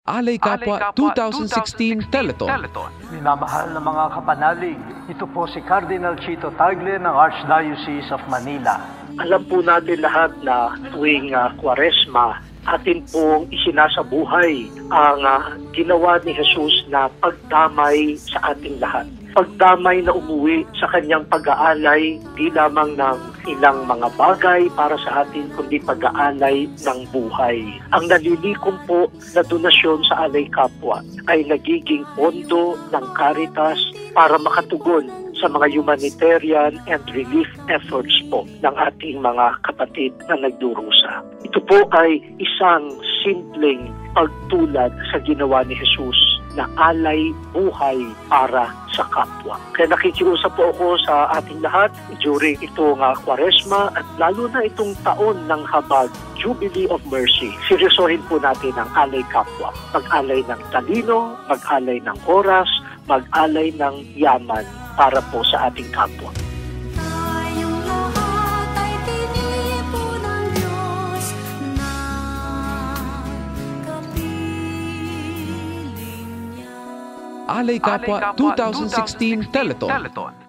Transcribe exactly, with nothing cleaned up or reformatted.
Alay Kapwa twenty sixteen Telethon. Minamahal na mga kapanalig, ito po si Cardinal Chito Tagle ng Archdiocese of Manila. Alam po natin lahat na tuwing uh, Kwaresma, atin pong isinasabuhay ang uh, ginawa ni Jesus na pagdamay sa ating lahat. Pagdamay na umuwi sa kanyang pag-aalay, di lamang ng ilang mga bagay para sa atin, kundi pag-aalay ng buhay. Ang nalilikom po na donasyon sa Alay Kapwa ay nagiging pondo ng Caritas para makatugon sa mga humanitarian and relief efforts po ng ating mga kapatid na nagdurusa. Ito po ay isang simpleng pagtulad sa ginawa ni Jesus na alay buhay para sa kapwa. Kaya nakikiusap po ako sa ating lahat during itong uh, Kwaresma at lalo na itong taon ng habag, Jubilee of Mercy. Seryosohin po natin ang alay kapwa. Mag-alay ng talino, mag-alay ng oras, mag-alay ng yaman para po sa ating kapwa. Alay Kapwa twenty sixteen Telethon.